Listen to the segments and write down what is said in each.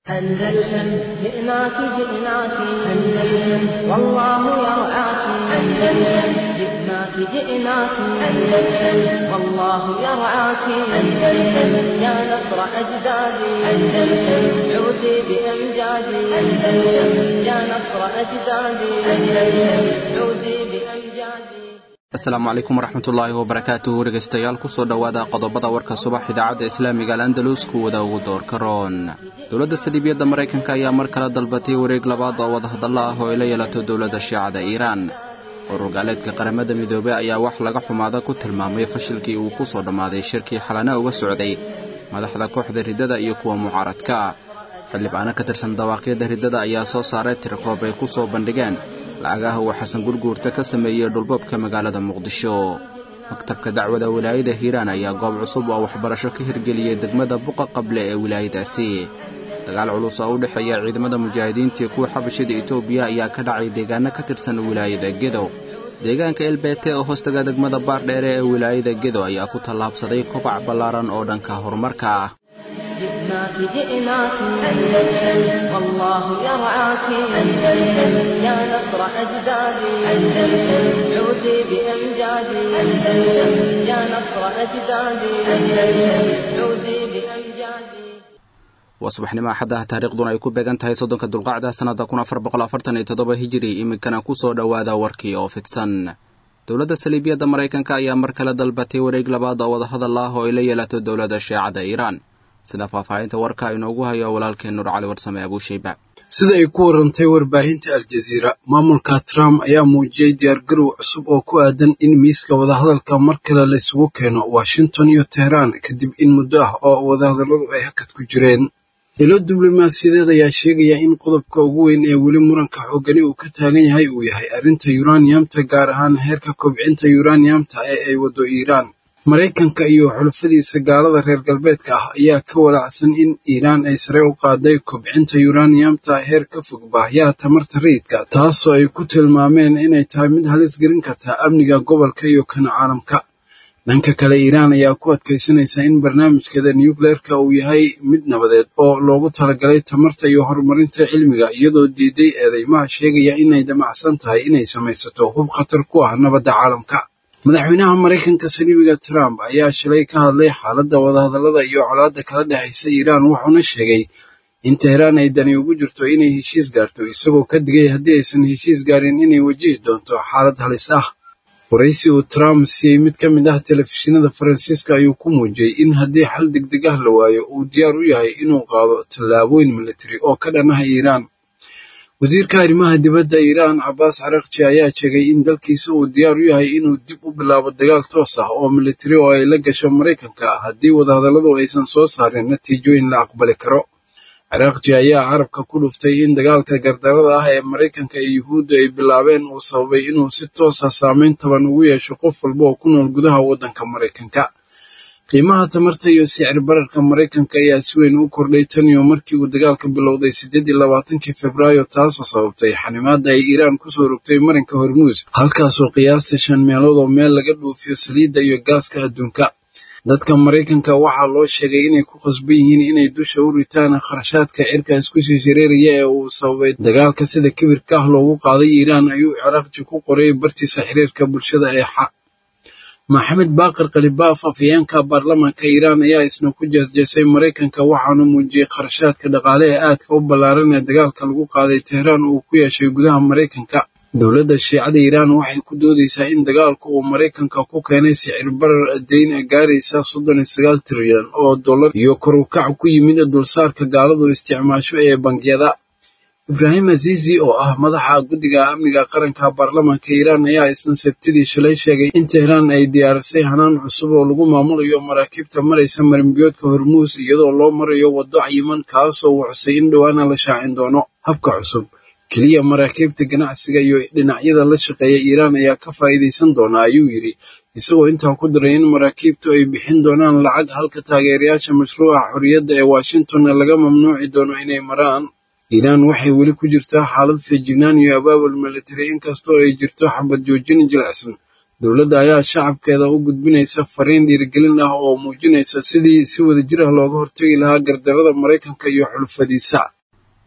أندلسن جئناك جئناك أندلسن والله يرعاك أندلسن جئناك جئناك أندلسن والله يرعاك أندلسن يا نصر أجدادي أندلسن عودي بأمجادي أندلسن يا نصر أجدادي أندلسن عودي بأمجادي. asalaamu calaykum waraxmatullaahi wabarakaatuhu dhegaystayaal kusoo dhowaada qodobada warka subax idaacadda islaamiga al-andalus kuwada ugu doorka roon dowladda saldhibyadda maraykanka ayaa mar kale dalbatay wareeg labaad oo wadahadalla ah oo ay la yeelato dowladda shiicada iiraan ururgaaleedka qaramada midoobey ayaa wax laga xumaada ku tilmaamay fashilkii uu ku soo dhammaaday shirkii xalana uga socday madaxda kooxda riddada iyo kuwa mucaaradka xildhibaano ka tirsan dawaaqyada riddada ayaa soo saaray tirkoob ay ku soo bandhigeen lacagaha uu xasan gurguurta ka sameeyey dhulboobka magaalada muqdisho maktabka dacwada wilaayada hiiraan ayaa goob cusub oo waxbarasho ka hirgeliyey degmada buqa qable ee wilaayadaasi dagaal culus oo u dhexeeya ciidamada mujaahidiinta iyo kuwa xabashida itoobiya ayaa ka dhacay deegaano ka tirsan wilaayada gedo deegaanka elbeete oo hoostaga degmada baardheere ee wilaayada gedo ayaa ku tallaabsaday kobac ballaaran oo dhanka horumarka ah. جئناك جئناك أندلسن والله يرعاك أندلسن يا نصر أجدادي أندلسن عودي بأمجادي أندلسن يا نصر أجدادي أندلسن عودي بأمجادي. waa subaxnimo axadda taariikhduna ay ku beegan tahay 3 dulqacda sannada 1447 hijri iminkana ku soo dhowaada warkii oo fidsan dowladda saliibiyadda maraykanka ayaa mar kale dalbatay wareeg labaad oo wadahadal ah oo ay la yeelato dowladda shiicada iiraan sida faahfaahinta warka inoogu hayo walaalkeen Nuur Cali Warsame Abuushayba. sida ay ku warantay warbaahinta Al-Jazeera maamulka Trump ayaa muujiyay diyaargarow cusub oo ku aadan in miiska wadahadalka mar kale la isugu keeno Washington iyo Tehran kadib in muddo ah oo wadahadalladu ay hakad ku jireen. ilo diblomaasiyadeed ayaa sheegaya in qodobka ugu weyn ee weli muranka xoogani uu ka taagan yahay uu yahay arrinta uraniumta gaar ahaan heerka kobcinta uraniumta ee ay wado Iiraan. maraykanka iyo xulafadiisa gaalada reer galbeedka ah ayaa ka walaacsan in Iiraan ay sare u qaaday kobcinta uraniumta heer ka fog baahiyaha tamarta rayidka taasoo ay ku tilmaameen inay tahay mid halis gelin karta amniga gobolka iyo kan caalamka. dhanka kale Iiraan ayaa ku adkaysanaysa in barnaamijkeeda nuclearka uu yahay mid nabadeed oo loogu talagalay tamarta iyo horumarinta cilmiga iyadoo diiday eedeymaha sheegaya inay damacsan tahay inay samaysato hub khatar ku ah nabadda caalamka. madaxweynaha maraykanka saliibiga Trump ayaa shalay ka hadlay xaaladda wadahadallada iyo colaadda kala dhexaysa Iiraan wuxuuna sheegay in Tehran ay dani ugu jirto inay heshiis gaarto isagoo ka digay haddii aysan heshiis gaarin inay wajihi doonto xaalad halis ah. waraysi uu Trump siiyey mid ka mid ah telefishinada Faransiiska ayuu ku muujiyey in haddii xal degdeg ah la waayo uu diyaar u yahay inuu qaado tallaabooyin militari oo ka dhan ah Iiraan. wasiirka arrimaha dibadda Iiraan Abbas Araghchi ayaa sheegay in dalkiisa uu diyaar u yahay inuu dib u bilaabo dagaal toos ah oo militari oo ay la gasho Maraykanka haddii wadahadalladu aysan soo saarin natiijooyin la aqbali karo. Araghchi ayaa carabka ku dhuftay in dagaalka gardarada ah ee Maraykanka iyo Yuhuudda ay bilaabeen uu sababay inuu si toos ah saameyn taban ugu yeesho qof walba oo ku nool gudaha waddanka Maraykanka. qiimaha tamarta iyo sicir bararka Maraykanka ayaa si weyn u kordhay tan iyo markii uu dagaalka bilowday 28 Febraayo taasoo sababtay xanimaadda ay Iiraan ku soo rogtay marinka Hormuz halkaasoo qiyaastii 5 meelood oo meel laga dhoofiyo saliidda iyo gaaska adduunka. dadka Maraykanka waxaa loo sheegay inay ku qasban yihiin inay dusha u ritaan kharashaadka cirka isku sii shareeraya ee uu sababay dagaalka sida kibirka ah loogu qaaday Iiraan ayuu Araghchi ku qoray bartiisa xiriirka bulshada ee maxamed baaqir qalibaaf afhayeenka baarlamaanka Iiraan ayaa isna ku jeesjeesay Maraykanka waxaana muujiyey kharashaadka dhaqaale ee aadka u ballaaran ee dagaalka lagu qaaday Tehran uu ku yeeshay gudaha Maraykanka. dowladda shiicada Iiraan waxay ku doodaysaa in dagaalku uu Maraykanka ku keenay sicir barar deyn gaaraysa 39 trilyan oo dollar iyo kor u kac ku yimid dulsaarka gaaladu isticmaasho ee bangiyada. Ibrahim Azizi oo ah madaxa guddiga amniga qaranka baarlamaanka Iiraan ayaa isna Sabtidii shalay sheegay in Tehran ay diyaarisay hanaan cusub oo lagu maamulayo maraakiibta maraysa marinbiyoodka Hormuz iyadoo loo marayo waddo cayiman kaasoo uu xusay in dhowaana la shaacin doono. habka cusub keliya maraakiibta ganacsiga iyo dhinacyada la shaqeeya Iiraan ayaa ka faa'iideysan doona ayuu yiri isagoo intaa ku daray in maraakiibtu ay bixin doonaan lacag halka taageerayaasha mashruuca xorriyadda ee Washington laga mamnuuci doono inay maraan. Iiraan waxay weli ku jirtaa xaalad feejignaan iyo abaabul militari inkastoo ay jirto xabad joojin jilicsan. dowladda ayaa shacabkeeda u gudbinaysa fariin dhiirigelin ah oo muujinaysa sidii si wadajir ah looga hortagi lahaa gardarrada Maraykanka iyo xulafadiisa.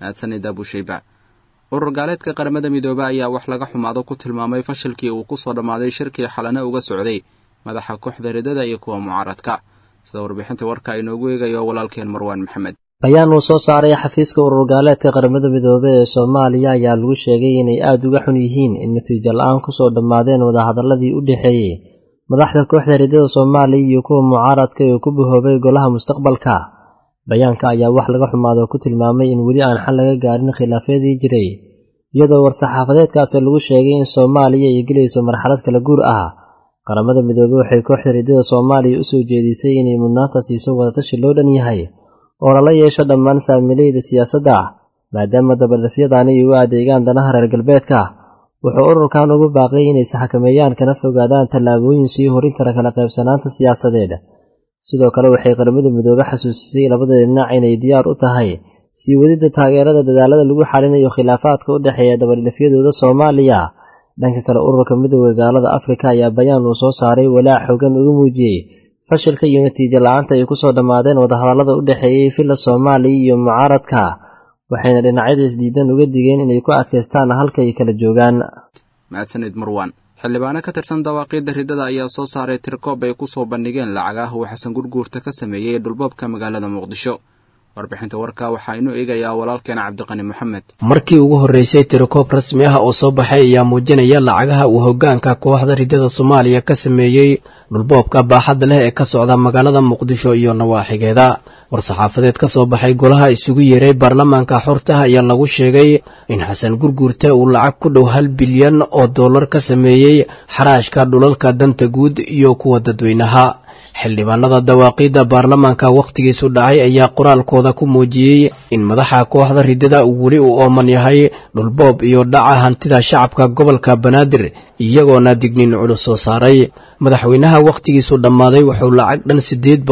mahadsanid abushayba urur gaaleedka qaramada midoobay ayaa wax laga xumaado ku tilmaamay fashilkii uu ku soo dhammaaday shirkii xalana uga socday madaxa kooxda ridada iyo kuwa mucaaradka sida warbixinta warka inoogu eegayo walaalkeen marwaan maxamed. bayaan uu soo saaray xafiiska urur gaaleedka qaramada midoobay ee Soomaaliya ayaa lagu sheegay inay aad uga xun yihiin in natiijo la'aan ku soo dhammaadeen wadahadaladii u dhaxeeyay madaxda kooxda ridada Soomaaliya iyo kuwa mucaaradka ee ku buhoobay golaha mustaqbalka. bayaanka ayaa wax laga xumaado ku tilmaamay in weli aan xal laga gaarin khilaafyadii jiray iyadoo war-saxaafadeedkaasi lagu sheegay in Soomaaliya ay gelayso marxalad kala guur ah. qaramada midoobay waxay kooxda ridada Soomaaliya u soo jeedisay inay mudnaanta siiso wadatashi loo dhan yahay oo lala yeesho dhammaan saamilayda siyaasadda maadaama dabadhafyadaani ay u adeegaan danaha reer galbeedka. wuxuu ururkan ugu baaqay inay saxakameeyaan kana fogaadaan tallaabooyin sii horin kara kala qaybsanaanta siyaasadeed. sidoo kale waxay qaramada midoobay xasuusisay labada dhinac inay diyaar u tahay sii wadida taageerada dadaalada lagu xalinayo khilaafaadka u dhexeeya dabadhafyadooda Soomaaliya. dhanka kale ururka midowga gaalada Afrika ayaa bayaan uu soo saaray walaac xooggan ugu muujiyay fashilka iyo natiijo la'aanta ay ku soo dhammaadeen wadahadalada u dhaxeeyay filla Soomaaliya iyo mucaaradka, waxayna dhinacyada isdiidan uga digeen inay ku adkaystaan halka ay kala joogaan. mahadsanid marwaan. xildhibaano ka tirsan dawaaqidda ridada ayaa soo saaray tirkoob ay ku soo bandhigeen lacagaha uu xasan gurguurta ka sameeyay dhulboobka magaalada Muqdisho. warbixinta warka waxaa inuu eegayaa walaalkeena Cabdiqani Maxamed. markii ugu horeysay tirkoob rasmi ah oo soo baxay ayaa muujinaya lacagaha uu hoggaanka kooxda ridada Soomaaliya ka sameeyay dhulboobka baaxadda leh ee ka socda magaalada Muqdisho iyo nawaaxigeeda. war-saxaafadeed ka soo baxay golaha isugu yeeray baarlamaanka xorta ayaa lagu sheegay in xasan gurguurta uu lacag ku dhow 1 bilyan oo dollar ka sameeyay xaraashka dhulalka danta guud iyo kuwa dadweynaha. xildhibaanada dawaaqidda baarlamaanka waqtigiisu dhacay ayaa qoraalkooda ku muujiyay in madaxa kooxda ridada uu weli u ooman yahay dhulboob iyo dhaca hantida shacabka gobolka Banaadir iyagoona digniin culus soo saaray. madaxweynaha waqtigiisu dhammaaday wuxuu lacag dhan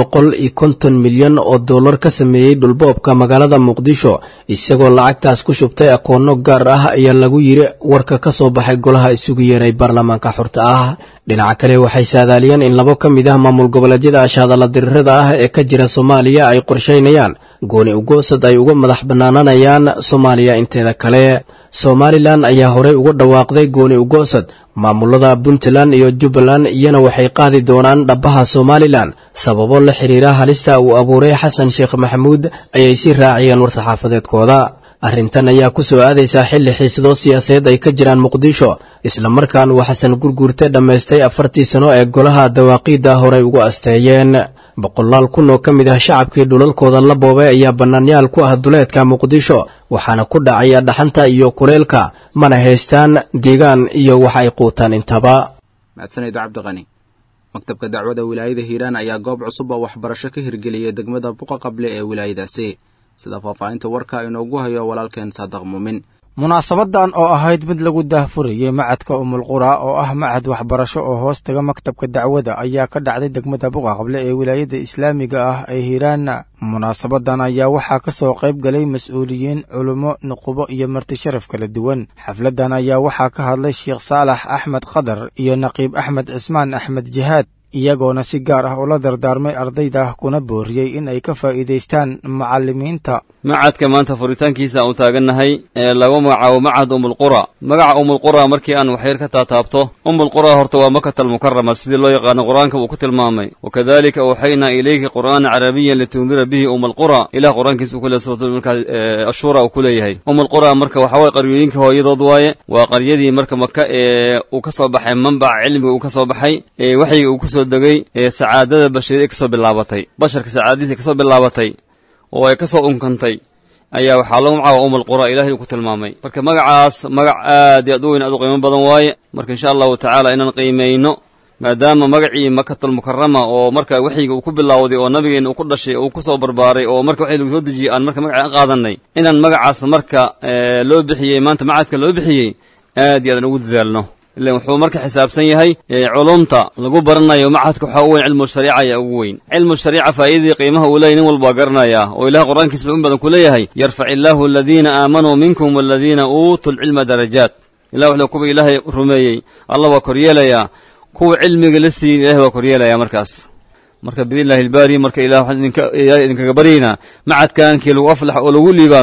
850 milyan oo dollar ka sameeyay dhulboobka magaalada Muqdisho isagoo lacagtaas ku shubtay akoonno gaar ah ayaa lagu yiri warka ka soo baxay golaha isugu yeeray baarlamaanka xorta ah. dhinaca kale waxay saadaaliyeen in labo ka mid ah maamul goboleedyada ashadala dirirada ah ee ka jira Soomaaliya ay qorsheynayaan gooni u goosad ay uga madax banaananayaan Soomaaliya inteeda kale. Somaliland ayaa hore uga dhawaaqday gooni u goosad. maamulada Puntland iyo Jubbaland iyana waxay qaadi doonaan dhabaha Somaliland sababo la xiriira halista uu abuuray Xasan Sheekh Maxamuud ayay si raaciyeen war-saxaafadeedkooda. arrintan ayaa ku soo aadaysa xilli xiisado siyaasadeed ay ka jiraan Muqdisho isla markaan uu Xasan gurguurta dhameystay 40 sano ee golaha dawaaqidda hore ugu asteeyeen. boqolaal kun oo ka mid ah shacabkii dhulalkooda la boobay ayaa bannaanyaal ku ah duleedka Muqdisho waxaana ku dhacay dhaxanta iyo kuleelka mana haystaan deegaan iyo wax ay quutaan intaba. mahadsanid Cabdiqani. maktabka dacwada wilaayada Hiiraan ayaa goob cusub oo waxbarasho ka hirgeliyay degmada Buqa Qable ee wilaayadaasi sida faahfaahinta warka inoogu hayo walaalkeen Saadaq Muumin. munaasabadan oo ahayd mid lagu daahfurayay macadka Umulqura oo ah macad waxbarasho oo hoos taga maktabka dacwada ayaa ka dhacday degmada Buqa Qable ee wilaayada Islaamiga ah ee Hiiraan. munaasabadan ayaa waxaa ka soo qayb galay mas'uuliyiin, culimo, nuqubo iyo marti sharaf kala duwan. xafladan ayaa waxaa ka hadlay Sheekh Saalax Axmed Qadar iyo Naqiib Axmed Cismaan Axmed Jihaad iyagoona si gaar ah ula dardaarmay ardayda kuna booriyey in ay ka faa'iidaystaan macallimiinta. macadka maanta furitaankiisa aan taagannahay ee lagu magacaabo macad Umulqura. magaca Umulqura markii aan waxyar ka taataabto, Umulqura horta waa Makkatal Mukarrama sidii loo yaqaan quraanka uu ku tilmaamay. wakadalika waxayna ilayka quraan arabiyyan litundira bihi Umulqura ila quraankiisa uu kula soo marka ashura uu kuleeyahay. Umulqura marka waxa way qaryooyinka hooyadood waaye, waa qaryadii marka Makka ee uu ka soo baxay manbac cilmiga uu ka soo baxay ee waxyiga uu ku soo dagay ee saacadada bashariyada ka soo bilaabatay, basharka saacadiisa ka soo bilaabatay oo ay ka soo unkantay ayaa waxaa lagu magacaabaa Umulqura ilaahay ku tilmaamay. marka magacaas magac aad iyo aad u weyn aad u qiimo badan waaye. marka insha Allah ta'ala inaan qiimeeyno maadaama magacii Makkatul Mukarrama oo marka waxyiga uu ku bilaawday oo nabigeena uu ku dhashay oo ku soo barbaaray oo marka waxay lagu soo dejiyay aan marka magaca qaadanay inaan magacaas marka loo bixiyay maanta macadka loo bixiyay aad iyo aad ugu dadaalno. ilaa wuxuu marka xisaabsan yahay culumta lagu baranayo macadka waxa uu cilmu shariica ayaa ugu weyn. cilmu shariica faa'iidada qiimaha uu leeyahay walba garanaya oo ilaahay quraankiisa in badan ku leeyahay yarfa'illahu alladheena aamanu minkum walladheena uutul ilma darajat. ilaahay wuxuu kuba ilaahay rumeeyay Allah waa koryeelaya kuwa cilmiga la siiyay ilaahay waa koryeelaya markaas. marka bidillahi albaari marka ilaahay idinka barina macadkan kii lagu aflax oo lagu liibaano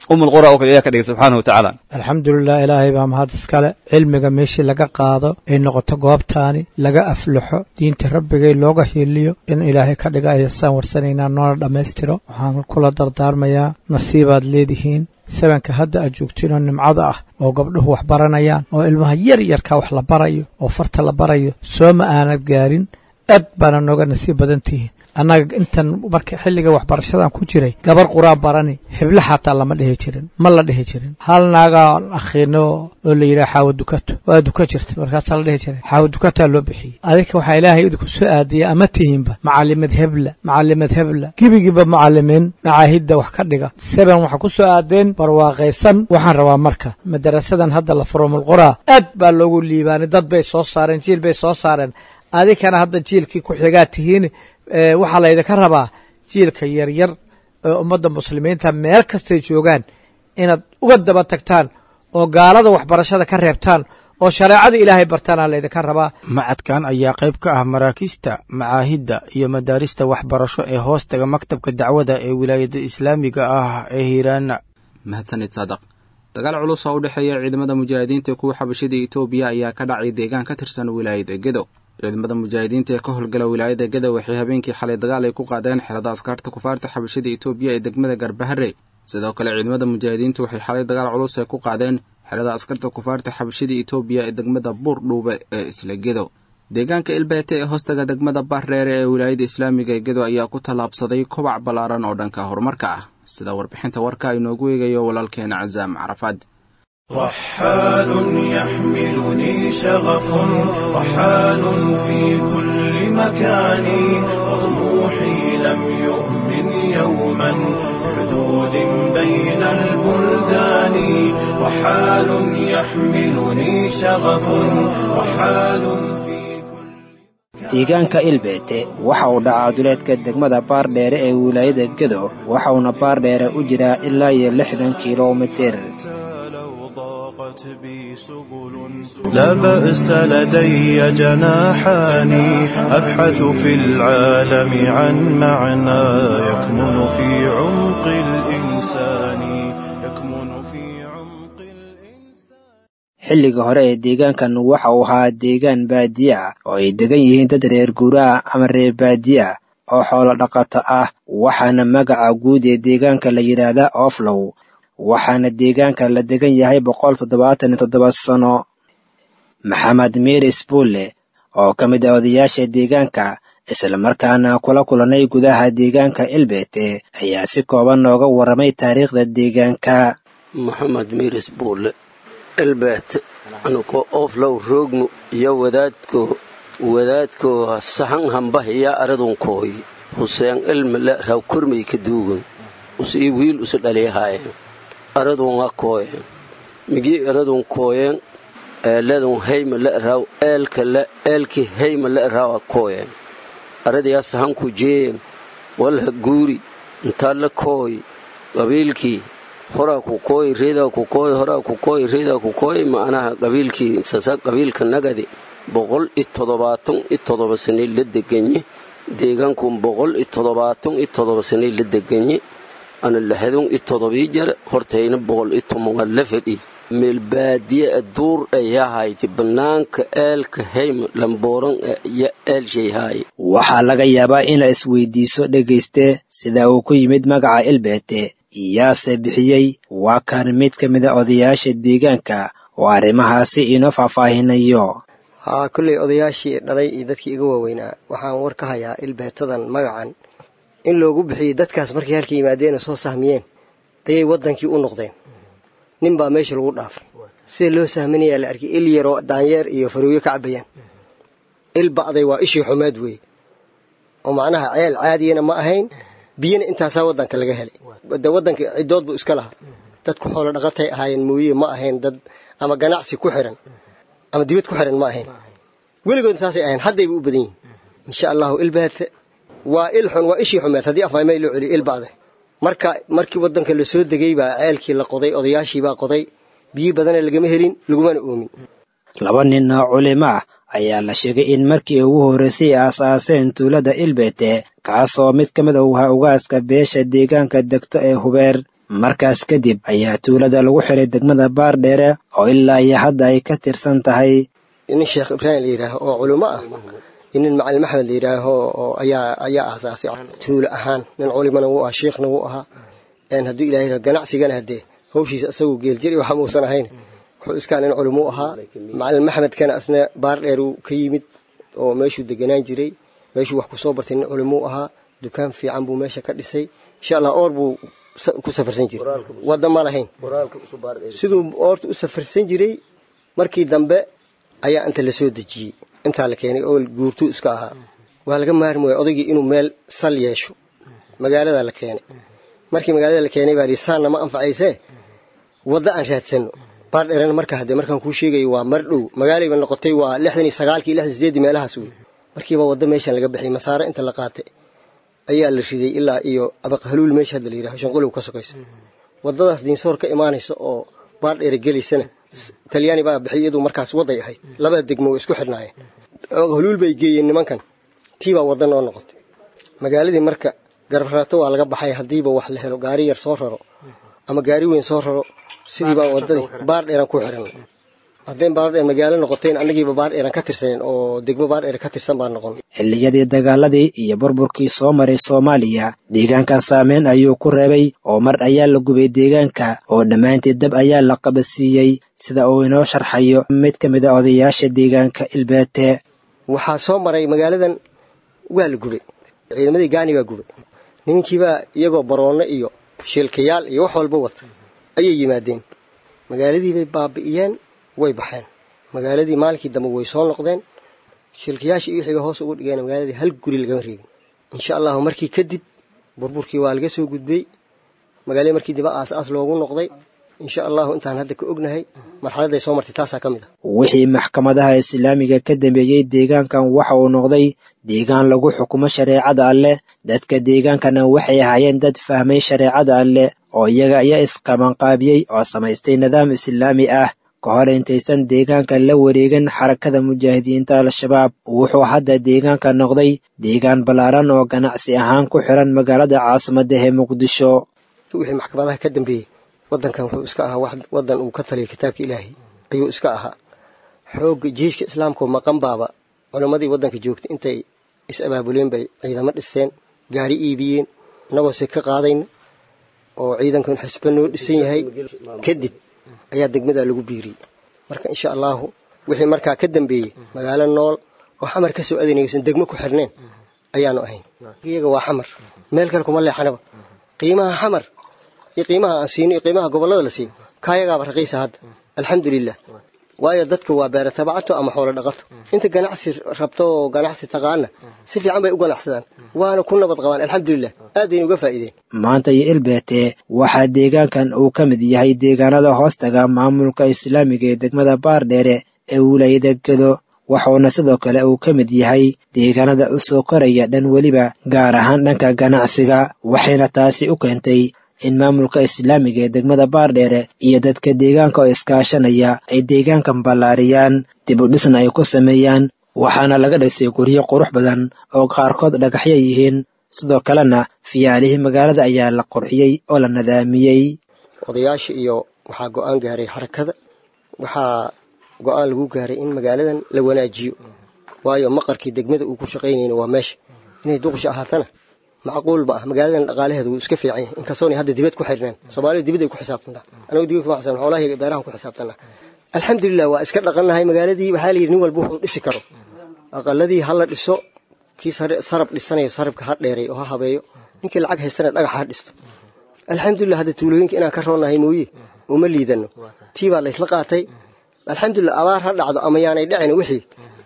umulqura oo kale ilaah ka dhigay subxaanahu watacaala alxamdulilah ilaahay baa mahad iskale cilmiga meeshii laga qaado ay noqoto goobtaani laga aflaxo diinta rabbigay looga hiiliyo in ilaahay ka dhiga ayasaan warsanaynaa noona dhammaystiro waxaan kula dardaarmayaa nasiibaad leedihiin sabanka hadda aad joogtiinoo nimcada ah oo gabdhuhu wax baranayaan oo ilmaha yar yarka wax la barayo oo farta la barayo sooma aanad gaarin aad baana nooga nasiib badan tihiin annaga intan marka xilliga waxbarashadan ku jiray gabar quraan barani hebla xataa lama dhihi jirin ma la dhihi jirin hal naagaan akhiino oo la yidhaha xaawo dukato waa duka jirta markaasaa la dhihi jiray xaawo dukataa loo bixiyey adinka waxaa ilaahay idinku soo aadiyey ama tihiinba macalimad hebla gebigiiba macalimiin macaahidda wax ka dhiga seban waxaa ku soo aadeen barwaaqaysan waxaan rabaa marka madarasadan hadda la furo umulquraa aad baa loogu liibaanay dad bay soo saareen jiil bay soo saareen adinkana hadda jiilkii ku xigaa tihiin waxaa laydinka rabaa jiilka yaryar ee ummadda muslimiinta meel kastay joogaan inaad uga daba tagtaan oo gaalada waxbarashada ka reebtaan oo shareecada ilaahay bartaana laydinka rabaa macadkan ayaa qayb ka ah maraakiista macaahidda iyo madaarista waxbarasho ee hoostaga maktabka dacwada ee wilaayadda islaamiga ah ee hiiraan. mahadsanid saadaq. dagaal culus oo u dhexeeya ciidamada mujaahidiinta kuwa xabashida Itoobiya ayaa ka dhacay deegaan ka tirsan wilaayadda Gedo. ciidamada mujaahidiinta ee ka howlgala wilaayadda Gedo waxay habeenkii xalay dagaal ay ku qaadeen xerada askarta kufaarta xabashida Itoobiya ee degmada Garbahare. sidoo kale ciidamada mujaahidiintu waxay xalay dagaal culus ay ku qaadeen xerada askarta kufaarta xabashida Itoobiya ee degmada Buurdhuube ee isla Gedo. deegaanka Ilbeete ee hoostaga degmada Bahreere ee wilaayadda islaamiga ee Gedo ayaa ku tallaabsaday kobac ballaaran oo dhanka horumarka ah sida warbixinta warka inoogu eegayo walaalkeena Cazaam Carafaad. رحال يحملني شغف رحال في كل مكان وطموحي لم يؤمن يوما حدود بين البلدان رحال يحملني شغف رحال في كل deegaanka Ilbeete waxa uu dhacaa duleedka degmada Baardheere ee wilaayadda Gedo waxauna Baardheere u jiraa ilaa 60 kiiloomitir. لا بأس لدي جناحاني أبحث في العالم عن معنى يكمن في عمق الإنسان xilliga hore ee deegaankan waxa uu ahaa deegaan baadiye ah oo ay degan yihiin dad reer guuraa ama reer baadiye ah oo xoolo dhaqato ah waxaana magaca guud ee deegaanka la yidhaahdaa Ooflow waxaana deegaanka la degan yahay 177 sano. maxamed miris buule oo ka mid ah odayaasha deegaanka isla markaana kula kulanay gudaha deegaanka Ilbeete ayaa si kooban nooga waramay taariikhda deegaanka. maxamed miris buule Ilbeete anuko Ooflow roognu iyo wadaadko sahan hambahiya aradunkooy Huseen ilmile raw kurmay ka duugan usii wiil usu dhaliyahay aradun akooy migi aradun kooyen ledun hayma la raw eelki hayma la raw akooy aradiya sahan ku jeem wal guuri inta la kooy qabiilki hora ku kooy reeda ku kooy hora ku kooy reeda ku kooy macnaha qabiilki sasa qabiilka nagadi 177 sano la deganye deegaanku 177 sano la deganye ana lahadun 7 jar hortayna 110 la fadhi meel baadiye duur ayahay banaanka eelka haym lambooran ya eeljayhay. waxaa laga yaabaa in la isweydiiso dhageyste sida uu ku yimid magaca Ilbeete iyaase bixiyey waa kan mid ka mid ah odayaasha deegaanka oo arrimahaasi inoo faahfaahinayo. kulley odayaashii dhalay iyo dadkii iga waaweynaa waxaan war ka hayaa Ilbeetadan magacan in loogu bixiyey dadkaas markay halka yimaadeen soo sahmiyeen ayay wadankii u noqdeen. nin baa meesha lagu dhaafay sida loo sahminaya la arkay il yaro daanyeer iyo faruuyo ka cabayaan. il baaday waa ishii xumaad weey oo macnaha ceel caadiyana ma ahayn biyana intaasaa wadanka laga helay wadanka cidood buu iska lahaa dadku xoolo dhaqatay ahaayeen mooyee ma ahayn dad ama ganacsi ku xiran ama dibad ku xiran ma ahayn weligood saasay ahayn haddayba u badan yihiin insha Allah. Ilbeete waa il xun waa ishii xumaad haddii afmaymay loo celiyo il baaday markii wadanka la soo degay baa ceelkii la qoday odayaashii baa qoday biyo badan lagama helin lagumana oomin. 2 nin oo culimo ah ayaa la sheegay in markii ugu horeysay aasaaseen tuulada Ilbeete kaasoo mid ka mid ah ugaaska beesha deegaanka degto ee Hubeer markaas kadib ayaa tuulada lagu xiray degmada Baardheere oo ilaa iyo hadda ay ka tirsan tahay. in Sheekh Ibrahim la yiraahdo oo culimo ah in Macallin Maxamed la yiraahdo oo ayaa aasaasay tuulo ahaan nin culimana uu ah sheekhna uu ahaa hadduu Ilaahay ganacsigana hadee hawshiisa asagoo geel jiri waxa muusan ahayn wuxuu iska nin culimo ahaa. Macallin Maxamed kana asna Baardheere uu ka yimid oo meeshuu deganaan jiray meeshuu wax ku soo bartay nin culimo ahaa dukaan fiican buu meesha ka dhisay insha Allah oor buu ku safarsan jiray wada ma lahayn sidoo oortu u safarsan jiray markii dambe ayaa inta la soo dejiyay inta la keenay oo guurtu iska ahaa waa laga maarmay odagii inuu meel sal yeesho magaalada la keenay markii magaalada la keenay baa risaana ma anfacaysee wada aan raadsano Baardheerana markaan ku sheegay waa mar dhow magaalada noqotay waa 69 68 meelahaas weey markiiba wada meeshan laga bixiyay masaare inta la qaatay ayaa la riday ilaa iyo abaqhaluul meesha hadda la yiraahdo shanqolow ka sokayso wadadaas diinsoor ka imaanayso oo Baardheere galeysana Talyaani baa bixiyadu markaas waday ahayd laba degmo isku xidhnaayeen abaqhaluul bay geeyeen nimankan tiiba wadan oo noqotay magaaladii marka garbaraato waa laga baxay hadiiba wax la helo gaari yar soo raro ama gaari weyn soo raro sidii baa wadadii Baardheere ku xiran hadeen Baardheere magaalo noqoteen anagiiba Baardheere ka tirsan oo degmo Baardheere ka tirsan baa noqon. xilliyadii dagaaladii iyo burburkii soo maray Soomaaliya deegaankan saameyn ayuu ku reebay oo mar ayaa la gubay deegaanka oo dhamaantii dab ayaa la qabadsiiyay sida uu inoo sharxayo mid ka mid ah odayaasha deegaanka Ilbeete. waxaa soo maray magaaladan waa la gubay ciidamadii gaani baa gubay nimankiiba iyagoo baroona iyo shilkayaal iyo wax walba wata ayay yimaadeen magaaladii bay baabi'iyeen way baxeen magaaladii maalkii dambe way soo noqdeen shilkiyaashii wixii hoos ugu dhigeen magaaladii hal guri laga reebin insha Allah markii kadib burburkii waa laga soo gudbay magaalada markii dib aas loogu noqday insha Allah intaan hadda ka ognahay marxaladay soo martay taas ka mid ah. wixii maxkamadaha islaamiga ka dambeeyay deegaankan waxa uu noqday deegaan lagu xukumo shareecada Alle dadka deegaankana waxay ahaayeen dad fahmay shareecada Alle oo iyaga ayaa isqabanqaabiyay oo samaystay nidaam islaami ah ka hor intaysan deegaanka la wareegin xarakada mujaahidiinta al-shabaab wuxuu hadda deegaanka noqday deegaan balaaran oo ganacsi ahaan ku xiran magaalada caasimadda ee Muqdisho. wixii maxkamadaha ka dambeeyay wadankan wuxuu iska ahaa wadan uu ka taliyay kitaabka Ilaahay ayuu iska ahaa xoog jiiska islaamka maqan baaba culimadii wadanka joogtay intay is abaabuleen bay ciidamo dhisteen gaari iibiyeen nagoo si ka qaadayn oo ciidankan xisba noo dhisan yahay kadib ayaa degmada lagu biiriyay marka insha Allah wixii markaa ka dambeeyay magaalo nool oo xamar ka soo adeynaysan degmo ku xirneen ayaanu ahayn iyaga waa xamar meel kale kuma leexanaba qiimaha xamar iyo qiimaha asiin iyo qiimaha gobolada la siiyo kaayaga raqiis hadda alxamdulillah waayo dadka waa beer tabacato ama xoolo dhaqato inta ganacsi rabto ganacsi taqaana si fiican bay u ganacsadaan waana ku nabad qabaan alxamdulillah aad ay uga faa'iideen. maanta Ilbeete waxa deegaankan uu ka mid yahay deegaanada hoostaga maamulka islaamiga ee degmada Baardheere ee wilaayada Gedo waxaana sidoo kale uu ka mid yahay deegaanada u soo koraya dhan waliba gaar ahaan dhanka ganacsiga waxayna taasi u keentay in maamulka islaamiga ee degmada Baardheere iyo dadka deegaanka oo iskaashanaya ay deegaankan ballaariyaan dib u dhisna ay ku sameeyaan waxaana laga dhisay guryo qurux badan oo qaarkood dhagaxyo yihiin sidoo kalena fiyaalihii magaalada ayaa la qurxiyay oo la nadaamiyay. odayaasha iyo waxaa go'aan gaaray xarakada waxaa go'aan lagu gaaray in magaaladan la wanaajiyo waayo maqarkii degmada uu ku shaqeynayna waa meesha inay duqsha ahaatana macquul ba magaaladan dhaqaalaheedu iska fiican yahay inkastoo hadda dibad ku xirnaan Soomaaliya dibad ay ku xisaabtantaa anagu dibad ku xisaaban xoolaha beeraha ku xisaabtanaa alxamdulillah waa iska dhaqanahay magaaladii waxa la yiri nin walba wuxuu dhisi karo aqaladii hal la dhiso kii sarab dhisanayo sarabka ha dheeray oo ha habeeyo ninkii lacag haystana dhagax ha dhisto alxamdulillah hadda tuulooyinka inaan ka roonahay mooyee uma liidano tii baa la isla qaatay alxamdulillah abaar ha dhacdo ama yaanay dhicin wixii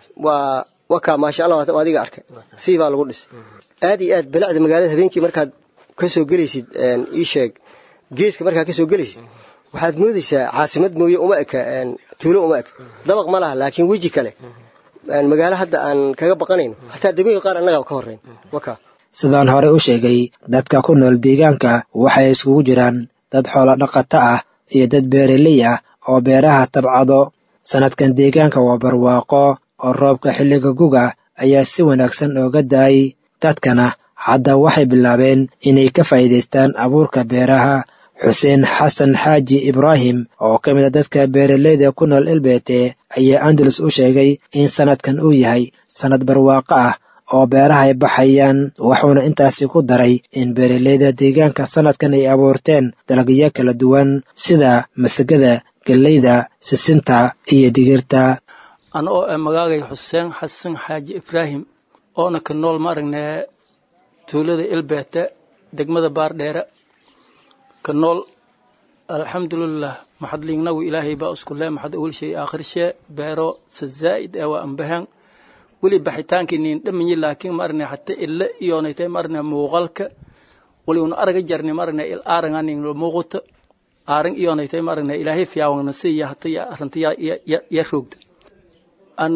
waa waka ma sha Allah adiga arkay si baa lagu dhisay aad iyo aad balacda magaalada habeenkii markaad ka soo galaysid ii sheeg geeska markaad ka soo galaysid waxaad moodaysaa caasimad mooye uma eka tuulo uma eka dabaq ma laha laakiin weji kale magaalo hadda aan kaga baqanayno hataa degmooyin qaar annaga ka horeyn waka sidaan hore u sheegay dadka ku nool deegaanka waxay isugu jiraan dad xoolo dhaqato ah iyo dad beeraley ah oo beeraha tabcado sanadkan deegaanka waa barwaaqo oo roobka xilliga guga ayaa si wanaagsan uga daayay dadkana hadda waxay bilaabeen inay ka faa'iidaystaan abuurka beeraha xuseen xasan xaaji ibraahim oo ka mid a dadka beeraleyda ku nool elbeete ayaa andalus u sheegay in sannadkan uu yahay sannad barwaaqo ah oo beeraha ay baxayaan, wuxuuna intaasi ku daray in beeraleyda deegaanka sannadkan ay abuurteen dalagyo kala duwan sida masagada, galleyda, sisinta iyo digirta. ana oo magaagay xuseen xasan xaaji ibraahim oona ka nool maaragnaa tuulada elbeete degmada baardheere ka nool. alxamdulilah maxadliingnagu ilaahay baa isku le maxad awal shay aakhir shee beero sa zaa'id ee waa ambahaan weli baxitaankii niin dhamanyi laakiin maarne xata illa iyoonaytay maarne muuqalka weli una araga jarni maarne il aarangaa nin muuqata aaran iyoonaytay maarne ilaahay fiyaawangna siiya hata arrintiya ya roogda an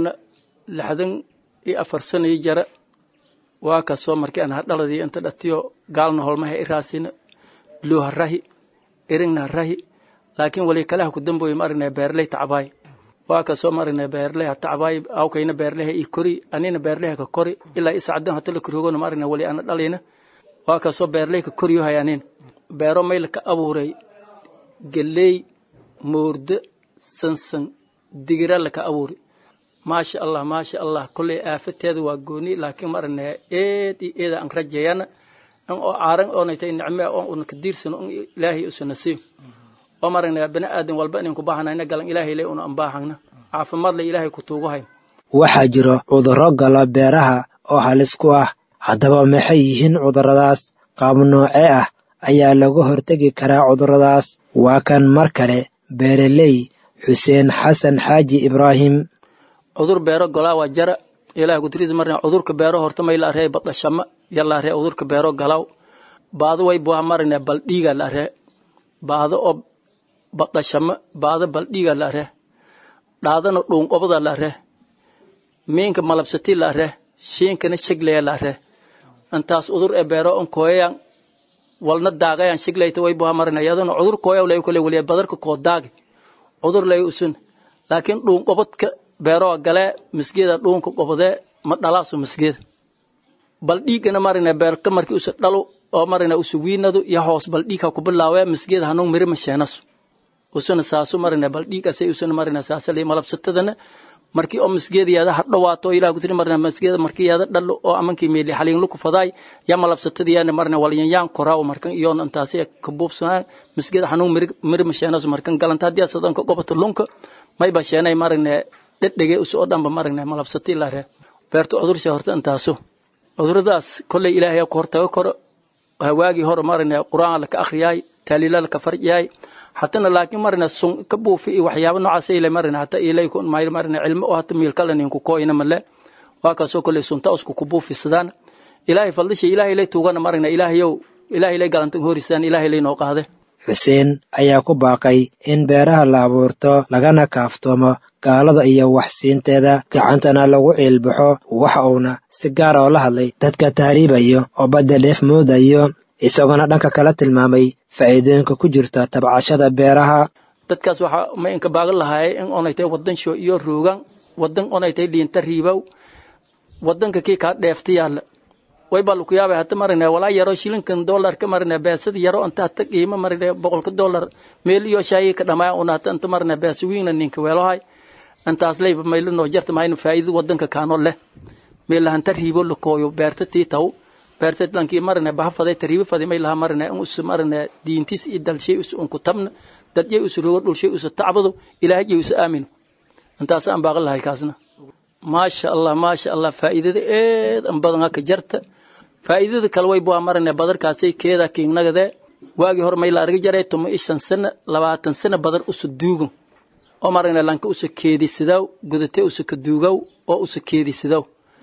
64 sano jara waa ka soo markii aan dhaladii inta dhatiyo gaalna holmaha iraasina loo harahi iringna harahi laakiin wali kala ku damboy maarne beerley tacbaay waa ka soo maarne beerley tacbaay aw kayna beerley ii kori anina beerley ka kori ilaa isaadan hata la kurogona maarne wali aan dhalayna waa ka soo beerley ka koriyo hayaanin beero meel ka abuuray galley moordo sansan digira la ka abuuray maasha allah kullee aafateedu waa gooni laakiin maarne eeda aan rajayana an oo aaran oo naytay nicmo oo ka diirsan ilaahay u sanasiyo oo maarne bani aadan walba inaan ku baahanayna galan ilaahay leey una baahana caafimaad la ilaahay ku tuugahay. waxaa jiro cudurro gala beeraha oo halis ku ah. haddaba maxay yihiin cudurradaas? qaab noocee ah ayaa lagu hortegi karaa cudurradaas? waa kan mar kale beeraley xuseen xasan xaaji ibraahim. cudur beero galaa waa jara ilaahay ku tiriis marna cudurka beero horta may la reey badashama yalla reey cudurka beero galaaw baado way buu marna bal dhiiga la reey baado oo badashama baado bal dhiiga la reey dhaadana dhuun qobada la reey meenka malabsati la reey sheenkana shiglay la reey antaas cudur ee beero on kooyaan walna daaqayaan shiglayta way buu marna yadana cudur kooyaw lay kale waliya badarka koo daagi cudur lay usun laakiin dhuun qobadka beero gale misgeeda dhuunka qobade ma dhalaaso misgeeda bal dhiigana marina beerka markii uu dhalo oo marina uu suwiinadu iyo hoos bal dhiigka ku bilaaway misgeeda hanoo miri ma sheenaso usuna saasu marina bal dhiig asay usuna marina saasale malabsatadana markii oo misgeeda yaada hadhawaato ilaa ku tiri marina misgeeda markii yaada dhalo oo amankii meeli xaliin lu ku faday ya malabsatadiyaana marina waliyaan koraaw markan iyoon intaasay ka buubsanaa misgeeda hanoo miri ma sheenaso markan galanta hadii sadan ka qobato lunka may ba sheenay marina dhedhege usoo dhanba maragna malabsati la reey beerto cudursha horta intaaso cuduradaas kulay ilaahay ku hortago karo hawaagi hor maragna quraan la ka akhriyay taliila la ka farjiyay hatana laakiin maragna sun ka buufi waxyaabo noocaas ay maragna hata ilaahay ku maragna cilmo oo hata meel kale nin ku kooyna male waa ka soo kulay sunta usku ku buufi sidaan ilaahay fadlisha ilaahay lay tuugana maragna ilaahay lay galantan horisaan ilaahay lay noo qaade. xuseen ayaa ku baaqay in beeraha la abuurto lagana kaaftoomo gaalada iyo waxsiinteeda gacantana lagu ciilbaxo. waxa uuna si gaar oo la hadlay dadka tahriibayo oo badda dheef moodayo isagona dhanka kala tilmaamay faa'iidooyinka ku jirta tabcashada beeraha. dadkaas waxa ma inka baagan lahaay in onaytay wadan sho iyo roogan wadan onaytay liinta riibow wadanka kii ka dheeftiyaal way bal ku yaabay hata marina wala yaro shilinkan dollar ka marina beesad yaro anta ta qiimo marina $100 meel iyo shay ka dhamaa una anta marina bees wiina ninka weelahay antaas leeyba meel noo jarta ma inuu faa'iido wadanka kaano leh meel hanta riibo la kooyo beerta tiitaw beerta lankii marina bahafaday tariibo faday meel marina in us marina diintis idalshay us ku tabna dadjay us rogo dhulshay us tacbado ilaahay us aamin antaas aan baaqal lahay kaasna maasha Allah faa'iidada aan badan ka jarta faa'iidada kale way buu marina badarkaasay keeda kiinagade waagi hor may la arag jaray 15 sano 20 sano badar us duugo oo marina lanka us keedisidaw gudate us ka duugow oo us keedisidaw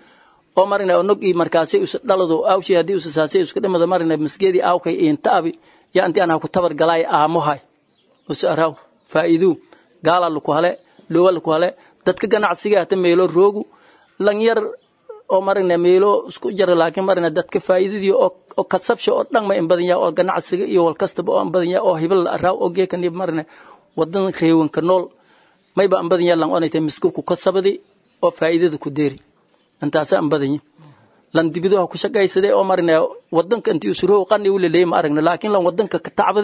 oo marina onogi markaasay us dhalado awshi hadii us saasay us ka dhimada marina misgeedi aawkay inta abi ya anti aan ku tabar galay aamohay us araw faa'iido gaala lu ku hale loo ku hale dadka ganacsiga hata meelo roogu lan yar oo marina meelo isku jar laakiin marina dadka faa'iidadii oo kasabsho oo dhan ma in badan yahay oo ganacsiga iyo wal kasta oo badan yahay oo hibal araaw oo geekan marina wadan reewan ka nool may ba badan yahay lan onaytay misku ku kasabadi oo faa'iidada ku deeri intaas aan badan yahay lan dibido ku shaqaysaday oo marina wadanka intii usuro qani u leeyay ma aragna laakiin lan wadanka ka tacbaday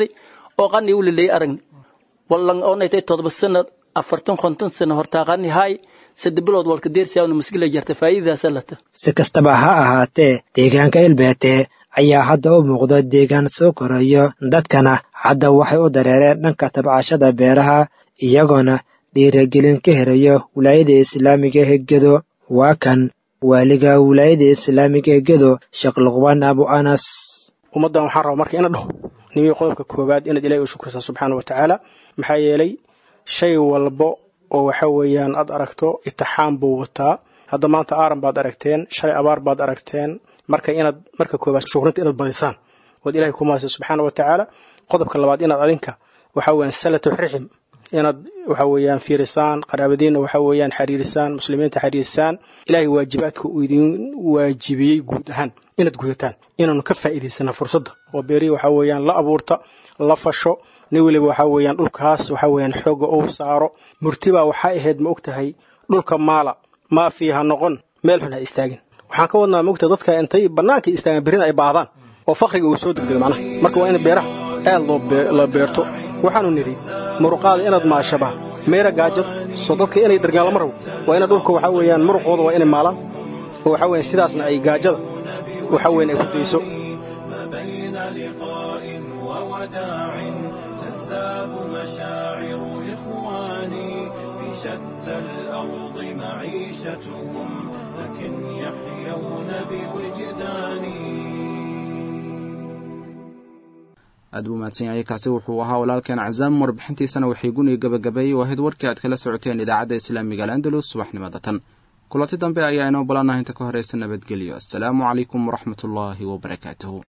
oo qani u leeyay aragni wallan oo naytay 7 sano 40 sano horta qani hay saddex bilood walka deersiyaa muskil jarta faa'iidadaas lata si kastaba ha ahaatee deegaanka Ilbeete ayaa hadda u muuqda deegaan soo korayo dadkana hadda waxay u dareereen dhanka tabcashada beeraha iyagoona dhiirigelin ka helayo wilaayada islaamiga ee Gedo waa kan waaliga wilaayada islaamiga ee Gedo Sheekh Luqmaan Abu Anas ummadan waxaan rabaa markii in dhaho niyo qodobka koobaad in Ilaahay u shukrisan subhanahu wa ta'ala maxaa yeelay shay walbo oo waxa weeyaan aad aragto itixaam buu wataa hadda maanta aaran baad aragteen shalay abaar baad aragteen marka koobaad shukrinta inaad badisaan wad Ilaahay ku maasay subhanahu wa ta'ala qodobka labaad inaad adinka waxa weeyaan salatu rixim inaad waxa weeyaan fiirisaan qaraabadiina waxa weeyaan xiriirisaan muslimiinta xiriirisaan Ilaahay waajibaadka uu idin waajibiyay guud ahaan inaad gudataan inaanu ka faa'iideysana fursadda oo beeri waxa weeyaan la abuurta la fasho nin waliba waxa weeyaan dhulkaas waxa weeyaan xoog oo saaro murtiba waxa ahayd ma ogtahay dhulka maala ma fiiha noqon meel xun ha istaagin waxaan ka wadnaa ma ogtahay dadka intay banaanka istaagan berina ay baadaan oo faqriga uu soo degdego macnaha marka waa in beeraha aad loo beerto waxaanu niri muruqaada inaad maashaba meera gaajad soo dadka inay dargaal ma rabo waa in dhulka waxa weeyaan muruqooda waa inay maalaan oo waxa weeyaan sidaasna ay gaajada waxa weeyaan ay ku deyso تنساب مشاعر إخواني في شتى الأرض معيشتهم لكن يحيون بوجداني aad buu mahadsan yahay kaasi wuxuu ahaa walaalkeen Cazaam warbixintiisana waxay guni gabagabay waahid warkii aad kala socoteen idaacadda Islaamiga Andalus subaxnimada tan kulanti dambe ayaa inoo balanahay inta ka horeysa nabadgelyo assalaamu calaykum waraxmatullaahi wabarakaatuh